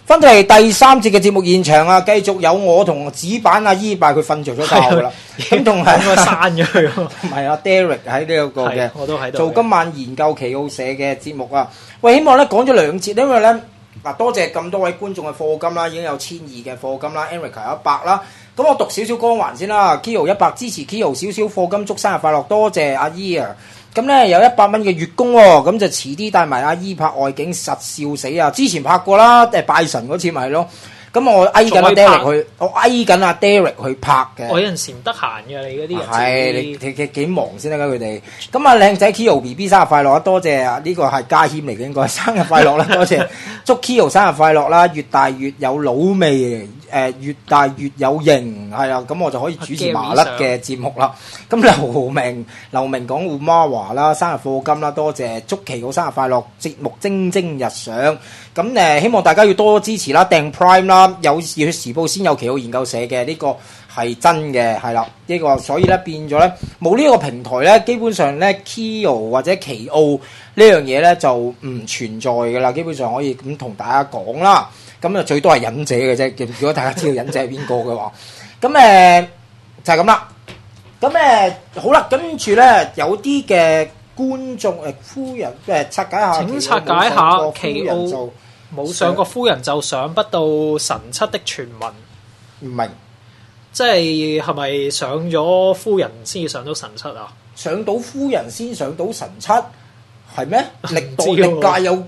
翻到嚟第3節嘅節目現場啊，繼續有我同紙板阿伊拜佢瞓着咗覺噶啦，咁同埋我刪咗佢， 同埋阿 Derek 喺呢一個嘅， 我都喺度做今晚研究奇奧社嘅節目啊。喂，希望咧講咗2節，因為咧嗱多謝咁多位觀眾嘅課金啦，已經有1200嘅課金啦 ，Erica 100啦。咁我讀少少光環先啦 ，Kyo 100支持 Kyo 少少課金，祝生日快樂，多謝阿姨啊！咁咧有100蚊嘅月供喎，咁就遲啲帶埋阿姨拍外景，實笑死啊！之前拍過啦，拜神嗰次咪係咯。咁我嗌緊阿 Derek 去，我嗌緊阿 Derek 去拍嘅。 我有陣時唔得閒嘅，你嗰啲人係你幾忙先得㗎佢哋。咁啊靚仔 Kyo BB 生日快樂啊！多謝啊，呢個係家謙嚟嘅應該，生日快樂啦！多謝，祝 Kyo 生日快樂啦！越大越有老味，越大越有型，係啊！咁我就可以主持麻甩嘅節目啦。咁劉明講胡媽華啦，生日課金啦，多謝，祝奇好生日快樂，節目蒸蒸日上。咁希望大家要多支持啦，訂 Prime 啦，有熱血時報先有奇奧研究社嘅呢個係真嘅，係啦，呢個所以咧變咗咧冇呢個平台咧，基本上咧 Kyo 或者奇奧呢樣嘢咧就唔存在噶啦，基本上可以咁同大家講啦。咁啊最多係忍者嘅啫，如果大家知道忍者係邊個嘅話，咁就係咁啦。咁好啦，跟住咧有啲嘅觀眾夫人拆解下， 請拆解下奇奧冇上過夫人就上不到神七的傳聞， 唔明， 即係咪上咗夫人先至上到神七啊？ 上到夫人先上到神七係咩？歷屆有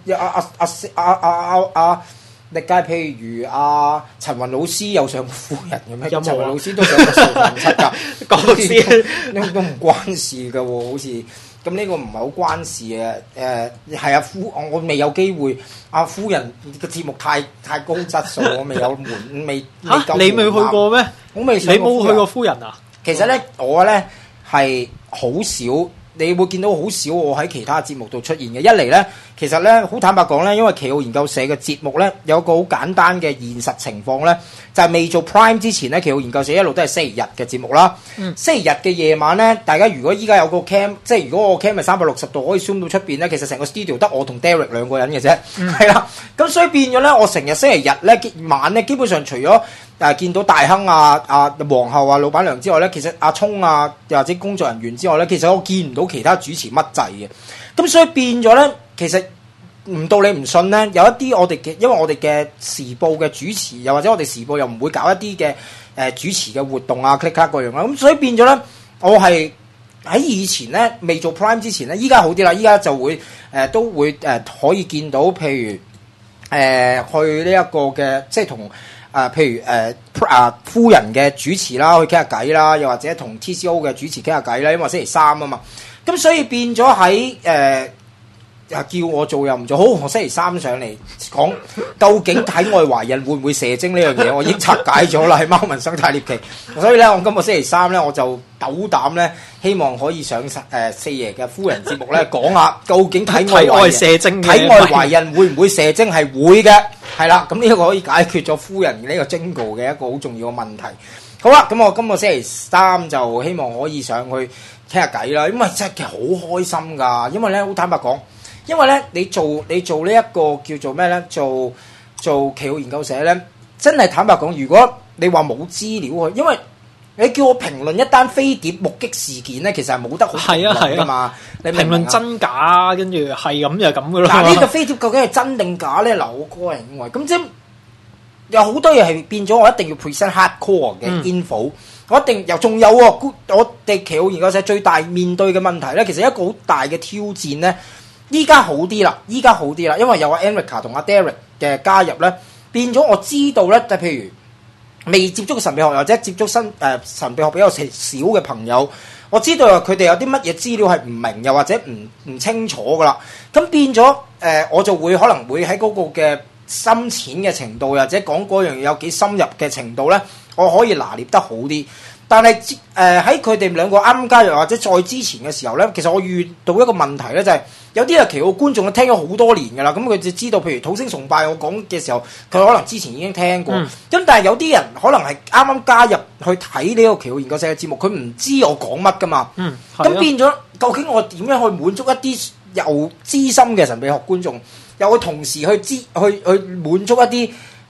歷屆譬如陳雲老師有上過夫人嘅咩？陳雲老師都上過神七㗎， 講先都唔關事㗎喎，好似。咁呢個唔係好關事嘅，係我未有機會，夫人個節目太高質素，我未有未嚇，你未去過咩？ 我未， 你冇去過夫人啊？ 其實咧，我咧係好少。你會見到好少我喺其他節目度出現嘅。一嚟咧，其實咧好坦白講咧，因為奇奧研究社嘅節目咧有個好簡單嘅現實情況咧，就係未做 Prime 之前咧，奇奧研究社一路都係星期日嘅節目啦。星期日嘅夜晚咧，大家如果依家有個 cam， 即係如果我 cam 係360度可以 zoom 到出邊咧，其實成個 studio 得我同 Derek 2個人嘅啫，係啦。咁所以變咗咧，我成日星期日咧晚咧，基本上除咗見到大亨皇后老闆娘之外咧，其實阿聰又或者工作人員之外咧，其實我見唔到其他主持乜滯嘅。咁所以變咗咧，其實唔到你唔信咧，有一啲因為我哋嘅時報嘅主持，又或者我哋時報又唔會搞一啲嘅主持嘅活動click 卡嗰樣啦。咁所以變咗咧，我係喺以前咧未做 Prime 之前咧，依家好啲啦，依家就會都會可以見到，譬如去呢一個嘅即係同。譬如夫人嘅主持啦，去傾下偈啦，又或者同 TCO 嘅主持傾下偈啦，因為星期3啊嘛，咁所以變咗喺叫我做又唔做，好，我星期3上嚟講究竟體外懷孕會唔會射精呢樣嘢，我已經拆解咗啦，喺貓文生態獵奇，所以咧我今個星期3咧我就鬥膽咧，希望可以上四爺嘅夫人節目咧講下究竟體外射精體外懷孕會唔會射精，係會嘅。係啦，咁呢個可以解決咗夫人呢個 jingle 嘅一個好重要嘅問題。好啦，咁我今個星期3就希望可以上去傾下偈啦，因為真係好開心㗎。因為咧好坦白講，因為咧你做呢一個叫做咩咧，做奇奧研究社咧，真係坦白講，如果你話冇資料去，因為你叫我評論一單飛碟目擊事件咧，其實係冇得好評論㗎嘛。你評論真假，跟住係咁就咁噶啦。 嗱，呢個飛碟究竟係真定假咧？嗱，我個人認為，咁即係有好多嘢係變咗，我一定要 present hardcore 嘅 info。我一定又仲有喎，我哋奇奧研究社最大面對嘅問題咧，其實一個好大嘅挑戰咧。依家好啲啦，因為有阿 Erica 同阿 Derek 嘅加入咧，變咗我知道咧，就譬如未接觸神秘學或者接觸神秘學比較少嘅朋友，我知道佢哋有啲乜嘢資料係唔明，又或者唔清楚噶啦。咁變咗我就會可能會喺嗰個嘅深淺嘅程度，或者講嗰樣嘢有幾深入嘅程度咧，我可以拿捏得好啲。但係喺佢哋兩個啱啱加入或者再之前嘅時候咧，其實我遇到一個問題咧，就係有啲奇奧觀眾聽咗好多年㗎啦，咁佢就知道，譬如土星崇拜我講嘅時候，佢可能之前已經聽過。咁但係有啲人可能係啱啱加入去睇呢個奇奧研究社嘅節目，佢唔知我講乜㗎嘛。咁變咗，究竟我點樣去滿足一啲又資深嘅神秘學觀眾，又會同時去滿足一啲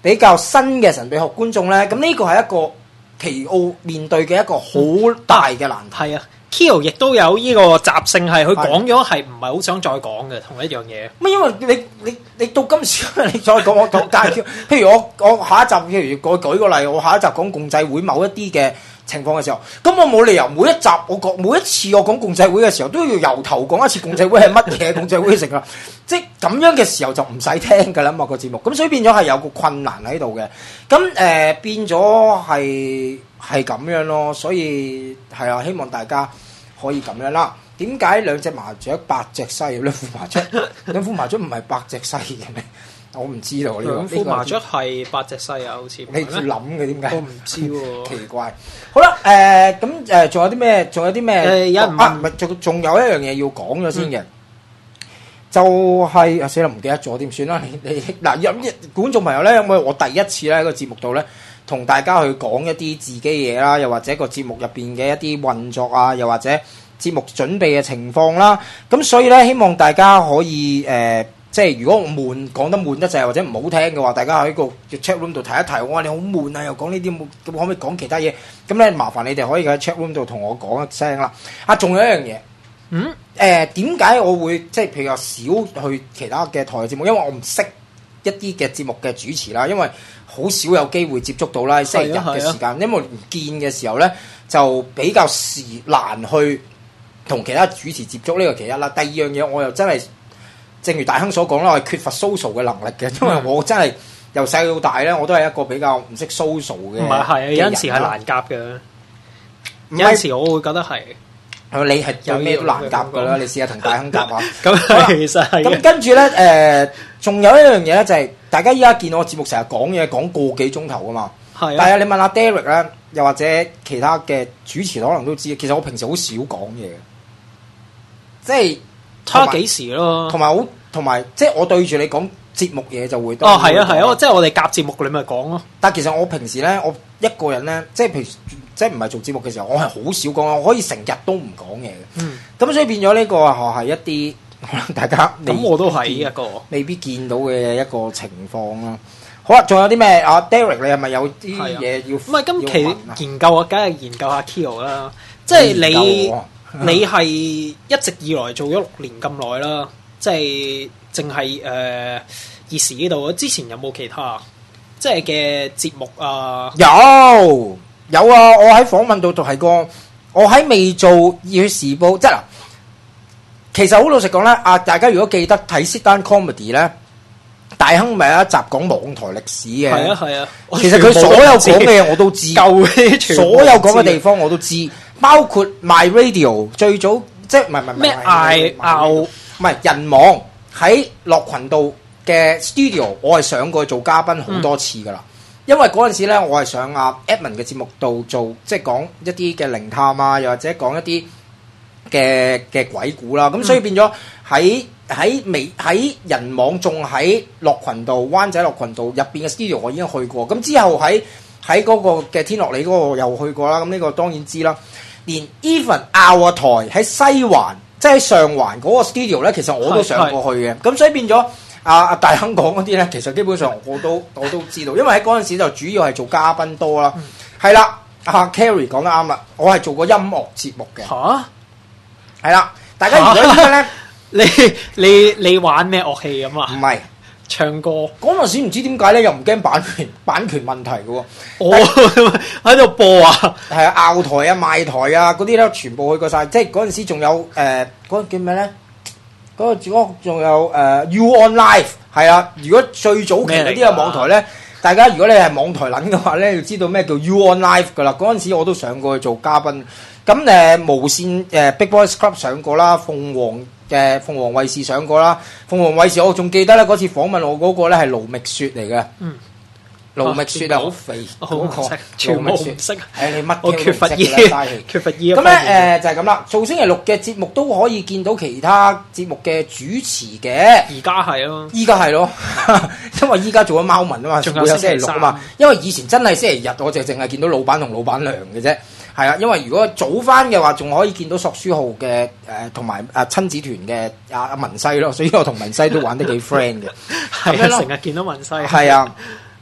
比較新嘅神秘學觀眾咧，咁呢個係一個奇奧面對嘅一個好大嘅難題。 係啊。Kyo 亦都有呢個習性，係佢講咗係唔係好想再講嘅同一樣嘢。 乜因為你到今時今日你再講我講介紹，譬如我下一集，譬如我舉個例，我下一集講共濟會某一啲嘅情況嘅時候，咁我冇理由每一集每一次我講共濟會嘅時候都要由頭講一次共濟會係乜嘢，共濟會成啦，即係咁樣嘅時候就唔使聽㗎啦嘛個節目，咁所以變咗係有個困難喺度嘅，咁變咗係咁樣咯，所以係啊，希望大家可以咁樣啦。點解兩隻麻雀八隻西？兩副麻雀唔係八隻西嘅咩？我唔知道呢個。 兩副麻雀係八隻西啊，好似你諗嘅點解？ 我唔知喎， 奇怪。好啦，咁仲有啲咩？仲有啲咩？ 有人問， 唔係仲有一樣嘢要講咗先嘅，就係死啦唔記得咗點算啦？你嗱有觀眾朋友咧，因為我第一次咧喺個節目度咧，同大家去講一啲自己嘢啦，又或者個節目入邊嘅一啲運作啊，又或者節目準備嘅情況啦，咁所以咧希望大家可以即係如果我講得悶得滯或者唔好聽嘅話，大家喺個 chat room 度提一提，我話你好悶啊，又講呢啲，咁可唔可以講其他嘢？咁咧麻煩你哋可以喺 chat room 度同我講一聲啦。啊，仲有一樣嘢，點解我會即係譬如話少去其他嘅台嘅節目？因為我唔識一啲嘅節目嘅主持啦，因為好少有機會接觸到啦，星期日嘅時間，因為唔見嘅時候咧就比較難去同其他主持接觸，呢個其一啦。第二樣嘢我又真係正如大亨所講啦，我係缺乏 social 嘅能力嘅，因為我真係由細到大咧，我都係一個比較唔識 social 嘅。唔係有陣時係難夾嘅，有陣時我會覺得係。 你係有咩都難夾㗎啦，你試下同大亨夾下。 咁其實係。 咁跟住咧，仲有一樣嘢咧，就係大家依家見我節目成日講嘢講個幾鐘頭㗎嘛。係。但係你問下 Derek 咧，又或者其他嘅主持可能都知，其實我平時好少講嘢嘅，即係睇下幾時咯。 同埋即係我對住你講節目嘢就會多。 係啊，即係我哋夾節目你咪講咯。 但係其實我平時咧，我一個人咧，即係譬如即係唔係做節目嘅時候，我係好少講，我可以成日都唔講嘢嘅。咁所以變咗呢個係一啲可能大家咁我都係一個未必見到嘅一個情況啦。好啦，仲有啲咩啊 ？Derek 你係咪有啲嘢要？ 唔係今期研究啊，梗係研究下 Kyo 啦。即係你係一直以來做咗6年咁耐啦，即係淨係熱時呢度。之前有冇其他即係嘅節目啊？有啊！我喺訪問度提過，我喺未做《熱血時報》即係嗱，其實好老實講咧，大家如果記得睇 Sit Down Comedy 咧，大亨咪有一集講網台歷史嘅。係啊。其實佢所有講嘅嘢我都知，所有講嘅地方我都知，包括 My Radio 最早即係唔係咩唔係人網喺樂群道嘅 studio， 我係上過去做嘉賓好多次噶啦。因為嗰陣時咧，我係上阿 Edmond 嘅節目度做，即係講一啲嘅靈探啊，又或者講一啲嘅鬼故啦。咁所以變咗喺人網仲喺樂群道灣仔樂群道入邊嘅 studio， 我已經去過。咁之後喺嗰個嘅天樂里嗰個又去過啦。咁呢個當然知啦。連 Even 拗台喺西環，即係喺上環嗰個 studio 咧，其實我都上過去嘅。咁所以變咗。大亨講嗰啲咧，其實基本上我都知道，因為喺嗰陣時就主要係做嘉賓多啦。係啦，Carrie 講得啱啦，我係做過音樂節目嘅。嚇，係啦，大家如果依家咧，你玩咩樂器咁啊？ 唔係唱歌。 嗰陣時唔知點解咧，又唔驚版權問題嘅喎。 我喺度播啊， 係啊，拗台啊、賣台啊嗰啲咧，全部去過晒。即係嗰陣時仲有嗰個叫咩咧？嗰個仲有You On Live 係啊！如果最早期嗰啲嘅網台咧，大家如果你係網台撚嘅話咧，要知道咩叫 You On Live 噶啦。嗰陣時我都上過去做嘉賓。咁無線Big Boys Club 上過啦，鳳凰衛視上過啦。鳳凰衛視我仲記得咧，嗰次訪問我嗰個咧係盧覓雪嚟嘅。盧覓雪啊，好肥嗰個， 全部唔識。 你乜我缺乏意，缺乏意。 咁咧就係咁啦。做星期六嘅節目都可以見到其他節目嘅主持嘅。 而家係咯， 依家係咯，因為依家做咗貓文啊嘛，仲有星期六啊嘛。因為以前真係星期日，我就淨係見到老闆同老闆娘嘅啫。係啊，因為如果早翻嘅話，仲可以見到索書號嘅同埋親子團嘅阿文西咯。所以我同文西都玩得幾 friend 嘅。 係啊，成日見到文西。 係啊。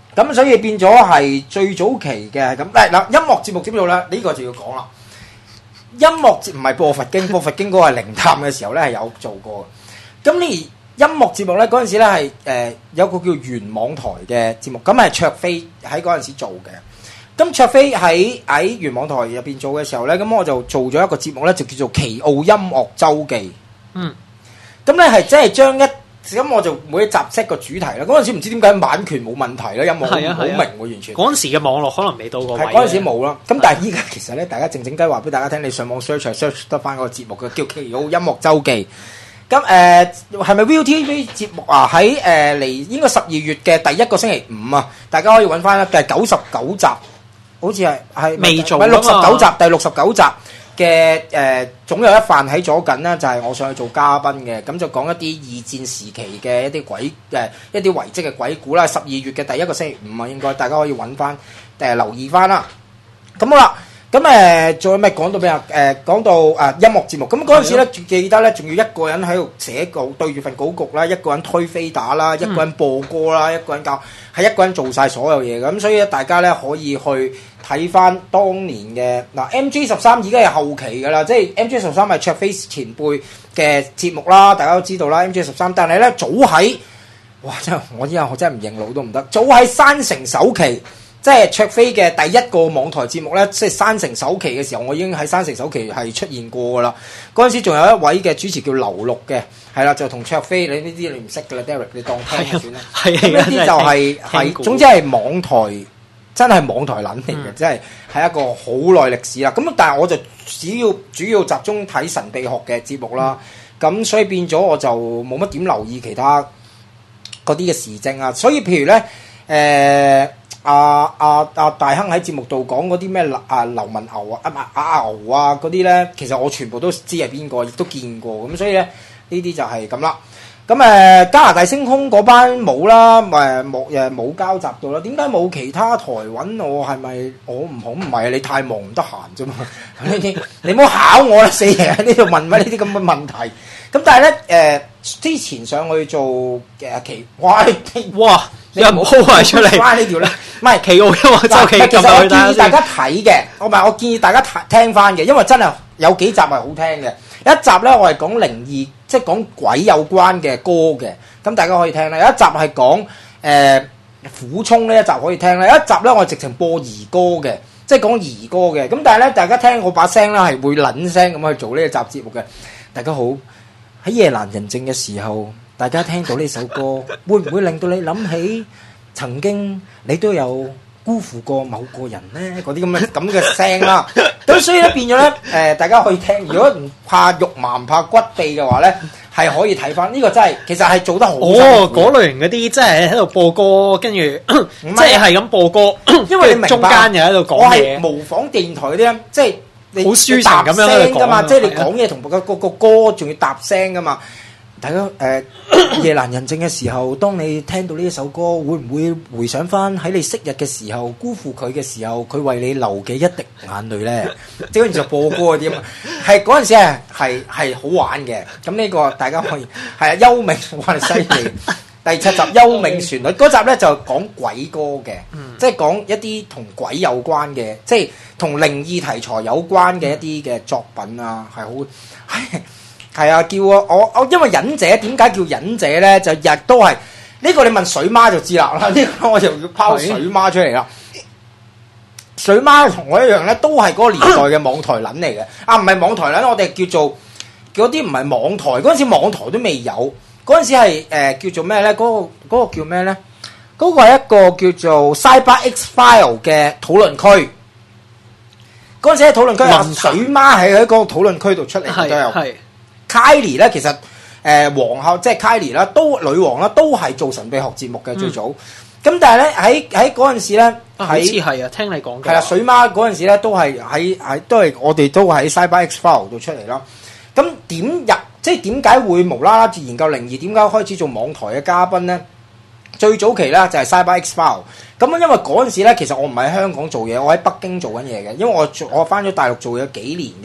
咁所以變咗係最早期嘅咁。嗱，音樂節目點做咧？呢個就要講啦。音樂節唔係播佛經，播佛經嗰個係靈探嘅時候咧係有做過嘅。咁呢音樂節目咧嗰陣時咧係有個叫原網台嘅節目，咁係卓飛喺嗰陣時做嘅。咁卓飛喺原網台入邊做嘅時候咧，咁我就做咗一個節目咧，就叫做《奇奧音樂周記》。 嗯， 咁咧係即係將咁我就每一集 set 個主題啦。嗰陣時唔知點解版權冇問題啦，音樂好明喎，完全。 嗰陣時嘅網絡可能未到個位。 係嗰陣時冇啦。咁但係依家其實咧，大家靜雞話俾大家聽，你上網 search 得翻嗰個節目嘅，叫《奇奧音樂周記》。咁係咪 ViuTV 節目啊？喺嚟應該12月嘅第一個星期五啊，大家可以揾翻啦，第99集。好似係未做 69集，第69集嘅總有一飯喺左近啦，就係我上去做嘉賓嘅，咁就講一啲二戰時期嘅一啲一啲遺跡嘅鬼故啦。12月嘅第一個星期五啊，應該大家可以揾翻留意翻啦。咁好啦，咁仲有咩講到咩啊？講到音樂節目，咁嗰陣時咧，記得咧，仲要一個人喺度寫稿，對住份稿局啦，一個人推飛打啦，一個人播歌啦，一個人教，係一個人做晒所有嘢嘅。咁所以咧，大家咧可以去睇翻當年嘅MG13已經係後期㗎啦，即係 MG13係卓飛前輩嘅節目啦，大家都知道啦。MG13，但係咧早喺哇真係我依家我真係唔認老都唔得，早喺山城首期。即係卓飛嘅第一個網台節目咧，即係山城首期嘅時候，我已經喺山城首期係出現過噶啦。嗰陣時仲有一位嘅主持叫劉陸嘅，係啦，就同卓飛你呢啲你唔識噶啦 ，Derek 你當聽就算啦。咁呢啲就係總之係網台，真係網台撚嚟嘅，即係一個好耐歷史啦。咁但係我就主要集中睇神秘學嘅節目啦，咁所以變咗我就冇乜點留意其他嗰啲嘅時政啊。所以譬如咧大亨喺節目度講嗰啲咩劉文牛阿牛啊嗰啲咧，其實我全部都知係邊個，亦都見過，咁所以咧呢啲就係咁啦。咁加拿大星空嗰班冇啦，冇交集到啦。點解冇其他台揾我？係咪我唔好？唔係啊，你太忙唔得閒啫嘛。你唔好考我啦，死爺喺呢度問乜呢啲咁嘅問題。咁但係咧之前上去做哇！ 你唔好係出嚟翻呢條咧，唔係奇奧音樂周記。 其實我建議大家睇嘅，我建議大家聽翻嘅，因為真係有幾集係好聽嘅。一集咧我係講靈異，即係講鬼有關嘅歌嘅，咁大家可以聽啦。有一集係講苦衝呢一集可以聽啦。有一集咧我直情播兒歌嘅，即係講兒歌嘅。咁但係咧大家聽我把聲啦係會撚聲咁去做呢一集節目嘅。大家好，喺夜闌人靜嘅時候。大家聽到呢首歌，會唔會令到你諗起曾經你都有辜負過某個人咧？嗰啲咁嘅聲啦，咁所以咧變咗咧大家可以聽。如果唔怕肉麻唔怕骨痹嘅話咧，係可以睇翻呢個真係其實係做得好。 嗰類型嗰啲即係喺度播歌，跟住即係咁播歌，因為你中間又喺度講嘢。我係模仿電台嗰啲即係你好抒情咁樣喺度講嘛，即係你講嘢同個歌仲要搭聲噶嘛。大家夜闌人靜嘅時候，當你聽到呢一首歌，會唔會回想翻喺你昔日嘅時候，辜負佢嘅時候，佢為你流嘅一滴眼淚咧？即係跟住就播歌嗰啲啊，係嗰陣時係好玩嘅。咁呢個大家可以係幽冥，哇！犀利！第7集幽冥旋律嗰集咧就講鬼歌嘅，即係講一啲同鬼有關嘅，即係同靈異題材有關嘅一啲嘅作品啊，係好係啊，叫我因為忍者點解叫忍者咧？就日都係呢個你問水媽就知啦。呢個我就要拋水媽出嚟啦。水媽同我一樣咧，都係嗰個年代嘅網台撚嚟嘅。唔係網台撚，我哋叫做嗰啲唔係網台。嗰陣時網台都未有，嗰陣時係叫做咩咧？嗰個叫咩咧？嗰個係一個叫做 Cyber X File 嘅討論區。嗰陣時喺討論區，水媽係喺嗰個討論區度出嚟都有。Kylie 咧，其實皇后即係 Kylie 啦，女王啦，都係做神秘學節目嘅最早。咁但係咧喺嗰陣時咧， 好似係啊，聽你講嘅。 係啦，水媽嗰陣時咧都係都係我哋都喺 Cyber X File 度出嚟啦。咁即係點解會無啦啦研究靈異？點解開始做網台嘅嘉賓咧？最早期咧就係 Cyber X File。咁因為嗰陣時咧，其實我唔喺香港做嘢，我喺北京做緊嘢嘅。因為我翻咗大陸做咗幾年嘅。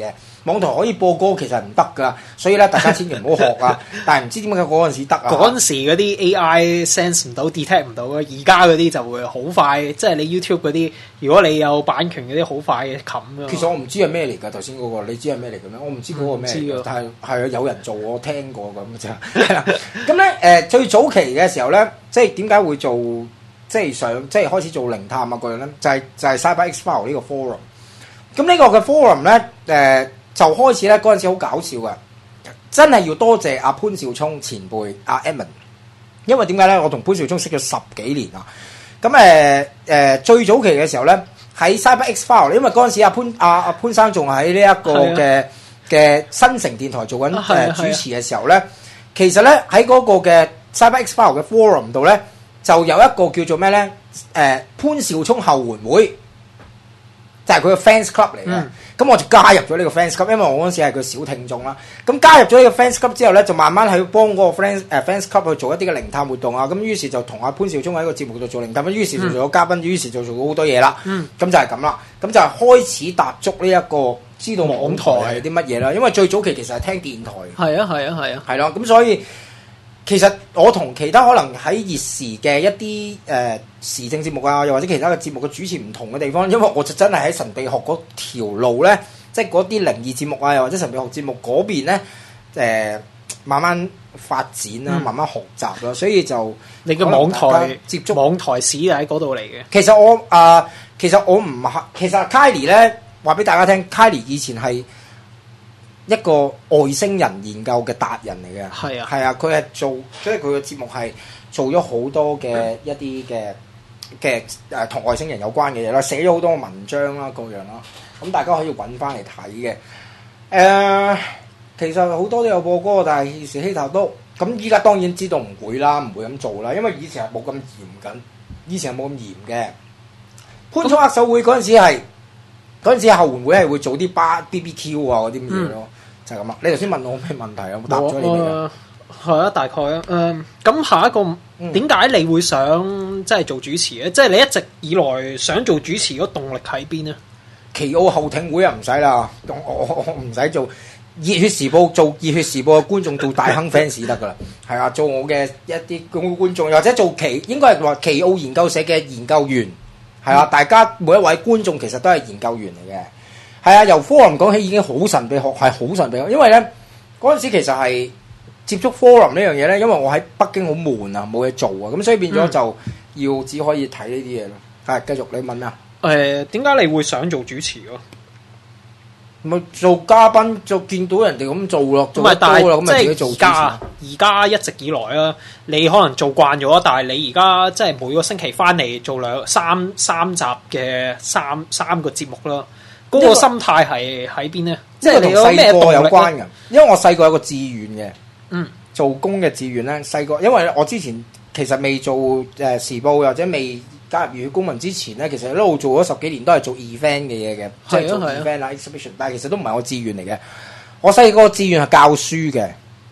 網台可以播歌，其實唔得噶，所以咧大家千祈唔好學啊！但係唔知點解嗰陣時得啊？ 嗰陣時嗰啲 AI sense 唔到 detect 唔到啊，而家嗰啲就會好快，即係你 YouTube 嗰啲，如果你有版權嗰啲好快嘅冚啊。 其實我唔知係咩嚟㗎，頭先嗰個你知係咩嚟嘅咩？我唔知嗰個咩嚟㗎，但係係啊有人做，我聽過咁啫。係啦，咁咧最早期嘅時候咧，即係點解會做即係開始做靈探啊嗰樣咧？就係 Cyber X-File 呢個 forum。咁呢個嘅 forum 咧就開始咧嗰陣時好搞笑㗎，真係要多謝阿潘紹聰前輩阿 Edmond， 因為點解咧？我同潘紹聰識咗10幾年啦。咁最早期嘅時候咧，喺 Cyber X-File， 因為嗰陣時阿潘生仲喺呢一個嘅新城電台做緊主持嘅時候咧，其實咧喺嗰個嘅 Cyber X-File 嘅 forum 度咧，就有一個叫做咩咧？潘紹聰後援會。就係佢嘅 fans club 嚟嘅，咁我就加入咗呢個 fans club，因為我嗰陣時係佢小聽眾啦。咁加入咗呢個 fans club 之後咧，就慢慢喺幫嗰個 fans club 去做一啲嘅靈探活動啊。咁於是就同阿潘紹聰喺個節目度做靈探，於是就做咗嘉賓，於是就做咗好多嘢啦。咁就係咁啦。咁就係開始踏足呢一個知道網台係啲乜嘢啦。因為最早期其實係聽電台。係啊。係咯，咁所以。其實我同其他可能喺熱時嘅一啲時政節目啊，又或者其他嘅節目嘅主持唔同嘅地方，因為我就真係喺神秘學嗰條路咧，即係嗰啲靈異節目啊，又或者神秘學節目嗰邊咧，慢慢發展啦，慢慢學習啦，所以就你嘅網台接觸網台史係喺嗰度嚟嘅。 其實我唔係，其實 Kylie 咧話俾大家聽 ，Kylie 以前係一個外星人研究嘅達人嚟嘅，係啊，佢係即係佢嘅節目係做咗好多嘅一啲嘅同外星人有關嘅嘢啦，寫咗好多文章啦，各樣啦，咁大家可以揾翻嚟睇嘅。其實好多都有播歌，但係時希頭都咁，依家當然知道唔會啦，唔會咁做啦，因為以前係冇咁嚴謹，以前係冇咁嚴嘅。潘聰握手會嗰陣時後援會係會做啲BBQ 啊嗰啲咁嘢咯。就係咁啦！你頭先問我咩問題啊？我答咗你未啊？ 係啊，大概啊。咁下一個點解你會想即係做主持咧？即係你一直以來想做主持嗰動力喺邊咧？ 奇奧後艇會啊，唔使啦，我唔使做熱血時報，做熱血時報嘅觀眾做大亨 fans 得噶啦。係啊，做我嘅一啲觀眾，又或者做應該係話奇奧研究社嘅研究員。係啊，大家每一位觀眾其實都係研究員嚟嘅。係啊，由 forum 講起已經好神秘學，係好神秘學。因為咧嗰陣時其實係接觸 forum 呢樣嘢咧，因為我喺北京好悶啊，冇嘢做啊，咁所以變咗就要只可以睇呢啲嘢咯。係繼續你問啊？ 點解你會想做主持咯？ 咪做嘉賓就見到人哋咁做咯，做得多啦，咁咪自己做主持。 而家一直以來啊，你可能做慣咗，但係你而家即係每個星期翻嚟做三集嘅三個節目啦。嗰個心態係喺邊咧？即係你有咩動力有關嘅？ 因為我細個有個志願嘅，做工嘅志願咧。細個因為我之前其實未做時報或者未加入粵語公民之前咧，其實一路做咗10幾年都係做 event 嘅嘢嘅，即係做 event 啊 exhibition。但係其實都唔係我志願嚟嘅。我細個志願係教書嘅，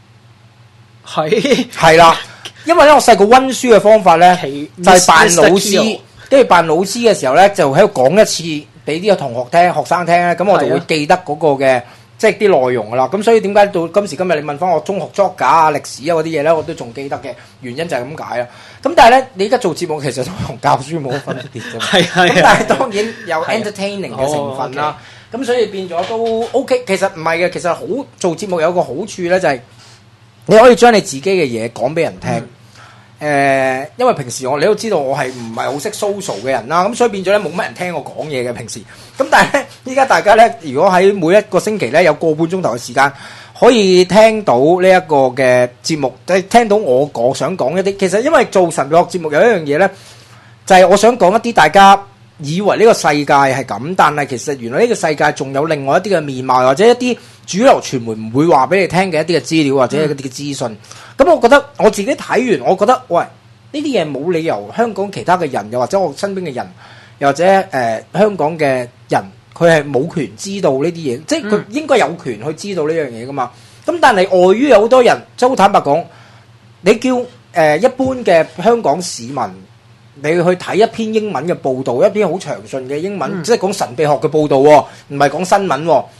係啦。因為咧我細個溫書嘅方法咧就係扮老師，跟住扮老師嘅時候咧就喺度講一次。俾啲同學聽、學生聽咧，咁我就會記得嗰個嘅即係啲內容噶啦。咁所以點解到今時今日你問翻我中學作假啊、歷史啊嗰啲嘢咧，我都仲記得嘅原因就係咁解啦。咁但係咧，你而家做節目其實都同教書冇乜分別啫嘛。咁但係當然有 entertaining 嘅成分啦。咁所以變咗都 OK。其實唔係嘅，其實好做節目有個好處咧，就係你可以將你自己嘅嘢講俾人聽。因為平時你都知道我係唔係好識 social 嘅人啦，咁所以變咗咧冇乜人聽我講嘢嘅平時。咁但係咧，依家大家咧，如果喺每一個星期咧有個半鐘頭嘅時間，可以聽到呢一個嘅節目，即係聽到我想講一啲。其實因為做神秘學節目有一樣嘢咧，就係我想講一啲大家以為呢個世界係咁，但係其實原來呢個世界仲有另外一啲嘅面貌，或者一啲主流傳媒唔會話俾你聽嘅一啲嘅資料或者一啲嘅資訊。咁我覺得我自己睇完，我覺得喂，呢啲嘢冇理由香港其他嘅人，又或者我身邊嘅人，又或者香港嘅人，佢係冇權知道呢啲嘢，即係佢應該有權去知道呢樣嘢噶嘛。咁但係礙於有好多人，即係好坦白講，你叫一般嘅香港市民，你去睇一篇英文嘅報導，一篇好詳盡嘅英文，即係講神秘學嘅報導喎，唔係講新聞喎。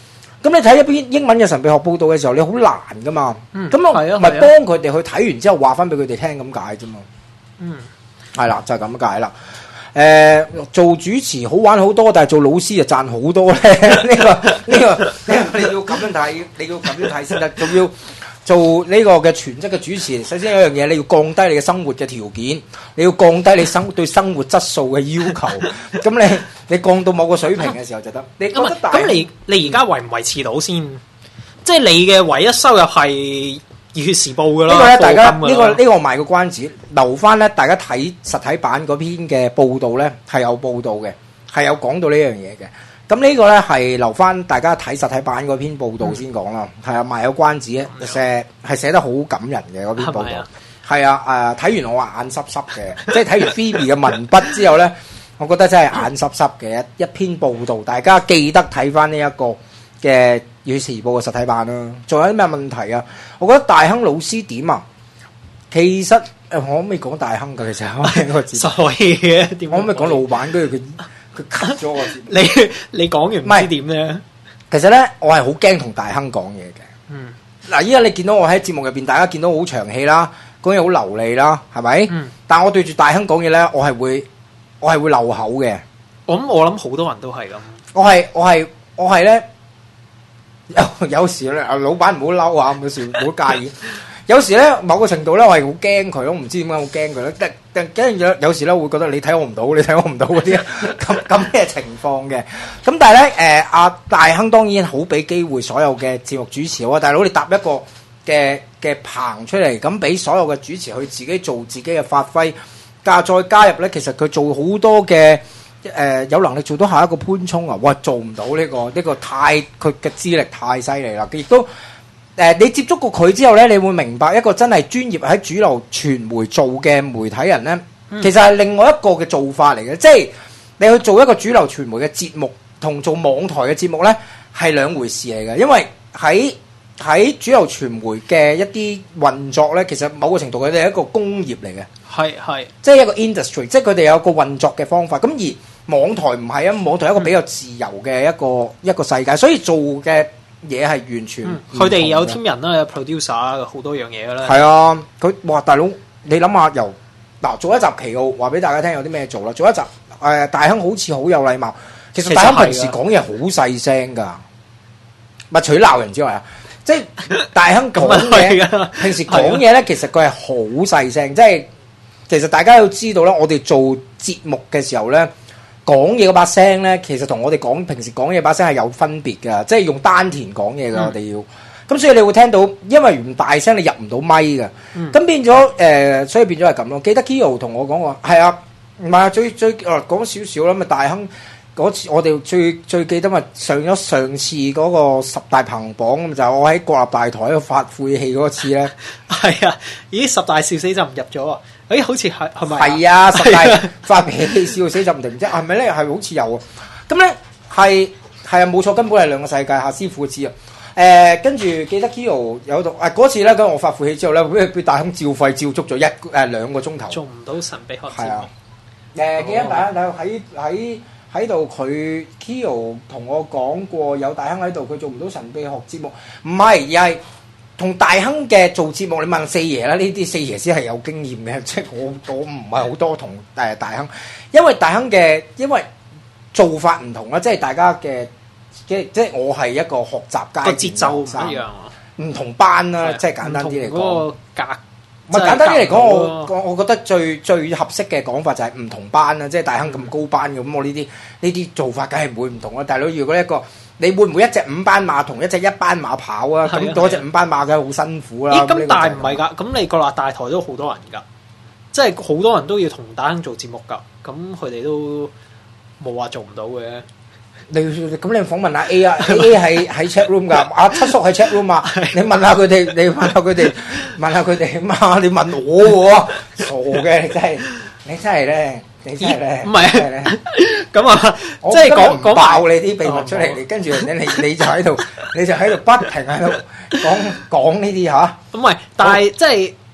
咁你睇一篇英文嘅神秘學報導嘅時候，你好難噶嘛。咁我係啊咪幫佢哋去睇完之後話翻俾佢哋聽咁解啫嘛。係啦，就係咁解啦。做主持好玩好多，但係做老師就賺好多咧。呢個你要咁樣睇，你要咁樣睇先得。仲要做呢個嘅全職嘅主持，首先有一樣嘢，你要降低你嘅生活嘅條件，你要降低你對生活質素嘅要求。咁你降到某個水平嘅時候就得。你覺得咁你而家維唔維持到先？即係你嘅唯一收入係熱血時報噶啦。 呢個咧，大家課金㗎呢個我賣個關子，留翻咧大家睇實體版嗰篇嘅報道咧係有報道嘅，係有講到呢樣嘢嘅。咁呢個咧係留翻大家睇實體版嗰篇報道先講啦。係啊，賣個關子嘅，係寫得好感人嘅嗰篇報道。係啊，睇完我話眼濕濕嘅，即係睇完 Phoebe 嘅文筆之後咧，我覺得真係眼濕濕嘅一篇報道。大家記得睇翻呢一個嘅熱血時報嘅實體版啦。仲有啲咩問題啊？我覺得大亨老師點啊？其實我可唔可以講大亨㗎？其實我所以嘅點？ 我可唔可以講老闆？跟住佢 cut 咗我先。 你講完唔知點咧？ 其實咧，我係好驚同大亨講嘢嘅。嗱，依家你見到我喺節目入邊，大家見到好長氣啦，講嘢好流利啦，係咪？但我對住大亨講嘢咧，我係會漏口嘅。 我諗好多人都係咁。 我係咧，有時咧，老闆唔好嬲啊，有時唔好介意。有時咧，某個程度咧，我係好驚佢，我唔知點解好驚佢咧。跟住有時咧會覺得你睇我唔到，你睇我唔到嗰啲咁嘅情況嘅。咁但係咧，阿大亨當然好俾機會所有嘅節目主持啊，大佬你搭一個嘅棚出嚟，咁俾所有嘅主持去自己做自己嘅發揮，再加入咧，其實佢做好多嘅有能力做到下一個潘聰啊，哇做唔到呢個太佢嘅資歷太犀利啦，亦都。你接觸過佢之後咧，你會明白一個真係專業喺主流傳媒做嘅媒體人咧，其實係另外一個嘅做法嚟嘅。即係你去做一個主流傳媒嘅節目，同做網台嘅節目咧係兩回事嚟嘅。因為喺主流傳媒嘅一啲運作咧，其實某個程度佢哋係一個工業嚟嘅， 係即係一個 industry， 即係佢哋有個運作嘅方法。咁而網台唔係啊，網台係一個比較自由嘅一個世界，所以做嘅嘢係完全佢哋有 team 人啦，有 producer 好多樣嘢㗎啦。 係啊，佢哇大佬，你諗下由嗱做一集奇奧，話俾大家聽有啲咩做啦。做一集大亨好似好有禮貌，其實大亨平時講嘢好細聲㗎，咪除咗鬧人之外啊，即係大亨講嘢平時講嘢咧，其實佢係好細聲，即係其實大家要知道啦，我哋做節目嘅時候咧。講嘢嗰把聲咧，其實同我哋平時講嘢把聲係有分別㗎，即係用丹田講嘢㗎，我哋要。咁所以你會聽到，因為唔大聲，你入唔到咪㗎。咁變咗所以變咗係咁咯。記得 Kyo 同我講話，係啊，唔係啊，最講少少啦，咪大亨嗰次我哋最記得咪上次嗰個10大排行榜，就係我喺國立大台度發晦氣嗰次咧。係啊，咦10大笑死就唔入咗啊！好似係咪？ 係啊，10大發脾氣笑死就唔定唔知係咪咧？係好似有啊。咁咧係啊，冇錯，根本係兩個世界。夏師傅知啊。跟住記得 Kyo 有度嗰次咧，咁我發晦氣之後咧，俾大亨照肺照足咗2個鐘頭。做唔到神秘學節目。記得大亨喺度，佢 Kyo 同我講過有大亨喺度，佢做唔到神秘學節目。唔係，而係。同大亨嘅做節目，你問四爺啦，呢啲四爺先係有經驗嘅，即係我唔係好多同大亨，因為大亨嘅做法唔同啦，即係大家嘅即係我係一個學習階段，個節奏唔一樣，唔同班啦，即係簡單啲嚟講，唔係簡單啲嚟講，我覺得最合適嘅講法就係唔同班啦，即係大亨咁高班嘅，咁我呢啲做法梗係唔會唔同啦，大佬如果一個。你會唔會一隻5班馬同一隻1班馬跑啊？咁嗰隻5班馬梗係好辛苦啦。咁但係唔係㗎？咁你國立大台都好多人㗎，即係好多人都要同大亨做節目㗎。咁佢哋都冇話做唔到嘅。你訪問下 A 啊 ，A 喺 chat room 㗎，阿七叔喺 chat room 啊。你問下佢哋，問下佢哋嘛？你問我喎，傻嘅你真係咧。你真係咧，唔係咁啊！即係講爆你啲秘密出嚟，你跟住你就喺度不停喺度講呢啲嚇。唔係，但係即係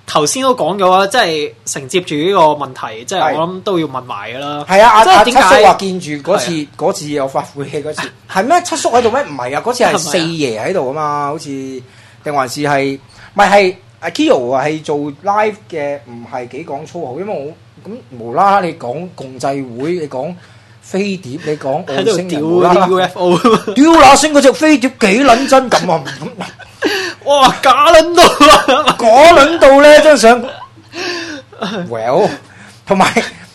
頭先都講咗啦，即係承接住呢個問題，即係我諗都要問埋噶啦。 係啊， 即係點解七叔話見住嗰次有發晦氣嗰次，係咩？七叔喺度咩？唔係啊，嗰次係四爺喺度啊嘛，好似定還是係唔係阿 Kyo 係做 live 嘅，唔係幾講粗口，因為我咁無啦啦你講共濟會，你講飛碟，你講外星人，無啦啦 UFO， 屌那星嗰隻飛碟幾撚真咁啊！ 哇假撚到啊！ 嗰撚到咧張相 ，well， 同埋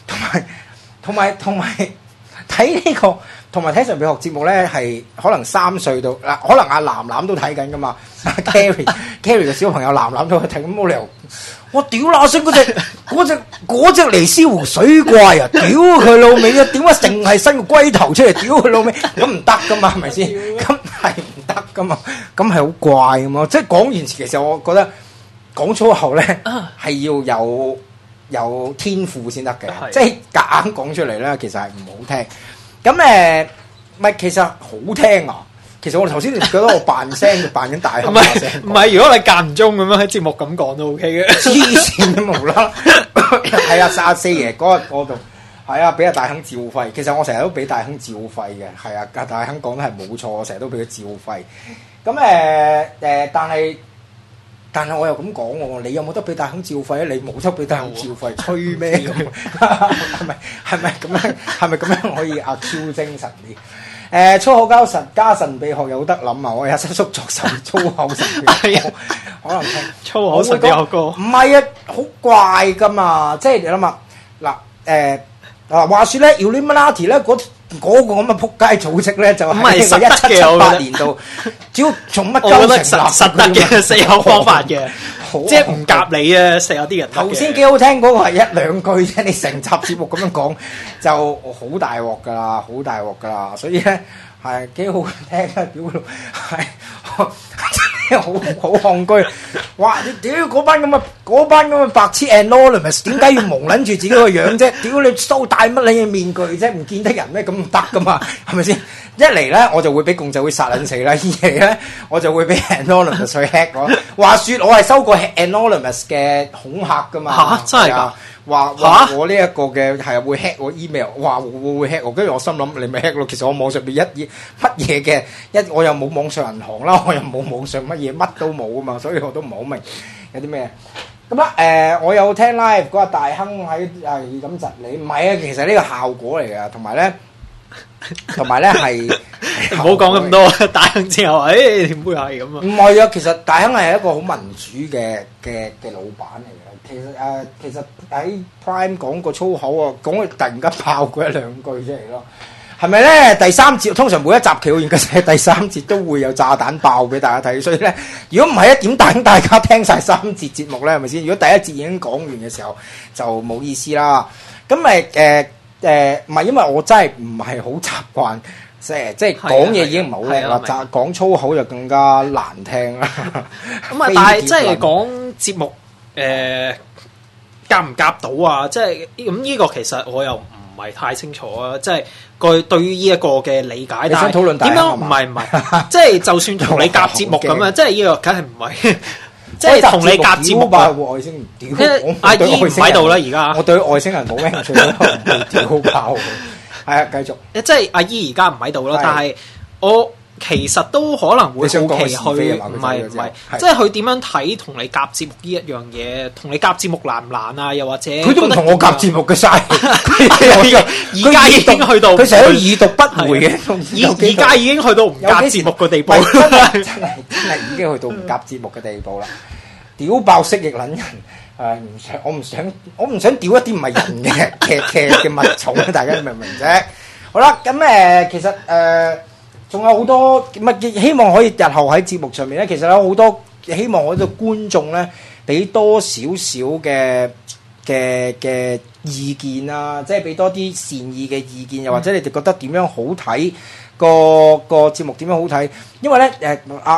睇呢個，同埋睇神秘學節目咧，係可能3歲到嗱，可能阿藍藍都睇緊噶嘛，阿 Carrie 嘅小朋友藍藍都去睇，咁冇理由，我屌那星嗰隻尼斯湖水怪啊！屌佢老味啊！點解淨係伸個龜頭出嚟？屌佢老味，咁唔得噶嘛，係咪先？咁係唔得噶嘛，咁係好怪噶嘛。即係講完詞，其實我覺得講粗口咧係要有天賦先得嘅，即係夾硬講出嚟咧，其實係唔好聽。咁唔係其實好聽啊！其實我頭先覺得我扮聲扮緊大聲， 唔係，如果你間唔中咁樣喺節目咁講都 OK 嘅。 黐線都無啦，係啊！阿四爺嗰度係啊，俾阿大亨照肺。其實我成日都俾大亨照肺嘅，係啊！阿大亨講得係冇錯，我成日都俾佢照肺。咁但係我又咁講喎，你有冇得俾大亨照肺咧？你冇得俾大亨照肺，吹咩咁？係咪咁樣？係咪咁樣可以阿 Q 精神啲？粗口加神秘學有得諗啊！我有七叔作首粗口神秘學，可能聽粗口神秘學歌。 唔係啊，好怪噶嘛！即係你諗下嗱，話説咧，Illuminati 咧嗰個咁嘅撲街組織咧，就喺1778年度，只要從乜鳩成立實得嘅四有方法嘅，即係唔夾你啊！實有啲人頭先幾好聽嗰個係1-2句啫，你成集節目咁樣講就好大鑊㗎啦，好大鑊㗎啦，所以咧係幾好聽啊！屌係好戇居，哇！你屌嗰班咁嘅白痴 Anonymous 點解要蒙撚住自己個樣啫？屌你收戴乜你嘅面具啫？唔見得人咩？咁唔得㗎嘛，係咪先？一嚟咧我就會俾共濟會殺撚死啦，二嚟咧我就會俾 Anonymous 去 hack 我。話説我係收過 Anonymous 嘅恐嚇㗎嘛， 真係㗎。 話我呢一個嘅係會 hack 我 email， 話會 hack 我，跟住我心諗你咪 hack 咯。其實我網上邊乜嘢嘅我又冇網上銀行啦，我又冇網上乜嘢，乜都冇啊嘛，所以我都唔係好明有啲咩。咁啦我有聽 live 嗰個大亨喺係咁窒你，唔係啊，其實呢個效果嚟㗎，同埋咧係唔好講咁多。大亨之後點會係咁啊？ 唔係啊，其實大亨係一個好民主嘅老闆嚟嘅。其實喺 Prime 講個粗口啊，講佢突然間爆過1-2句出嚟咯，係咪咧？第3節通常每一集奇奧研究社第3節都會有炸彈爆俾大家睇，所以咧，如果唔係咧，點等大家聽晒3節節目咧？係咪先？如果第1節已經講完嘅時候，就冇意思啦。咁唔係因為我真係唔係好習慣，即係講嘢已經唔係好叻啦，講粗口就更加難聽啦。 咁但係即係講節目。夾唔夾到啊？即係咁呢個其實我又唔係太清楚啊！即係佢對於呢一個嘅理解， 你想討論點樣？唔係，即係就算同你夾節目咁樣，即係呢個梗係唔係，即係同你夾節目啊！ 外星人屌， 阿姨唔喺度啦，而家我對外星人冇興趣，唔屌爆。係啊，繼續。 即係阿姨而家唔喺度啦，但係我。其實都可能會好奇去，唔係，即係佢點樣睇同你夾節目呢一樣嘢？同你夾節目難唔難啊？又或者佢都唔同我夾節目嘅晒， 而家已經去到佢成日都已讀不回嘅， 而家已經去到唔夾節目嘅地步， 真係已經去到唔夾節目嘅地步啦！屌爆蜥蜴撚人，我唔想屌一啲唔係人嘅物種，大家明唔明啫？好啦，咁其實仲有好多希望可以日後喺節目上面咧，其實有好多希望我哋觀眾咧俾多少少嘅意見啊，即係俾多啲善意嘅意見，又或者你哋覺得點樣好睇個節目點樣好睇？因為咧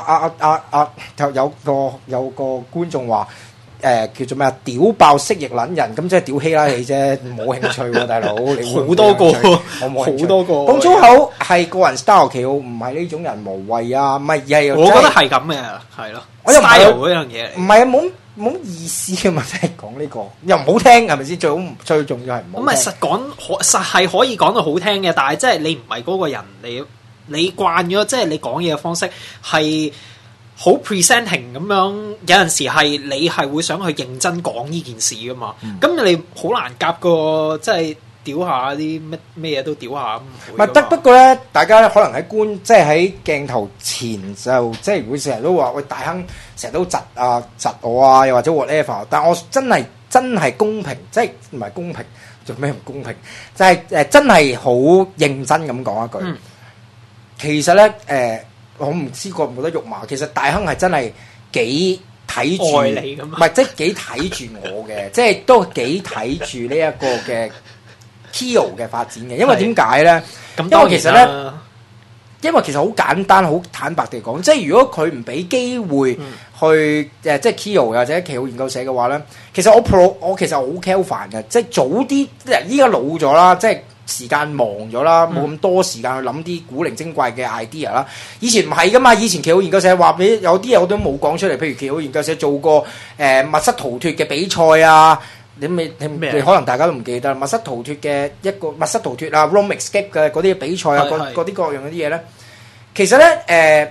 有個觀眾話。叫做咩啊？屌爆蜥蜴撚人，咁即係屌希拉里啫，冇興趣喎，大佬。你好多個， 我冇好多個。講粗口係個人 style，奇奧唔係呢種人無謂啊，唔係而係我覺得係咁嘅，係咯。 我又唔係嗰樣嘢， 唔係啊，冇冇意思啊嘛！真係講呢個又唔好聽係咪先？最重要係唔好聽。 咁咪實係可以講到好聽嘅，但係即係你唔係嗰個人，你慣咗即係你講嘢嘅方式係好 presenting 咁樣，有陣時係你係會想去認真講呢件事噶嘛。咁、你好難夾個即係屌下啲咩嘢都屌下咁。 唔係得，不過咧，大家咧可能喺即係喺鏡頭前就即係會成日都話喂大亨成日都窒我啊，又或者 whatever。但我真係公平，即係唔係公平做咩唔公平？就係、真係好認真咁講一句。其實咧我唔知覺唔覺得肉麻。其實大亨係真係幾睇住，唔係即係幾睇住我嘅，即係都幾睇住呢一個嘅 Kyo 嘅發展嘅。因為點解咧？因為其實好簡單、好坦白地講，即係如果佢唔俾機會去即係 Kyo 或者奇奧研究社嘅話咧，其實我其實好 care 煩嘅，即係早啲，依家老咗啦，即係。時間忙咗啦，冇咁多時間去諗啲古靈精怪嘅 idea 啦。以前唔係噶嘛，以前奇奧研究社話俾有啲嘢我都冇講出嚟，譬如奇奧研究社做過密室逃脫嘅比賽啊，你可能大家都唔記得密室逃脫嘅一個密室逃脫啊 ，Room Escape 嘅嗰啲比賽啊，嗰啲各樣嗰啲嘢咧，其實咧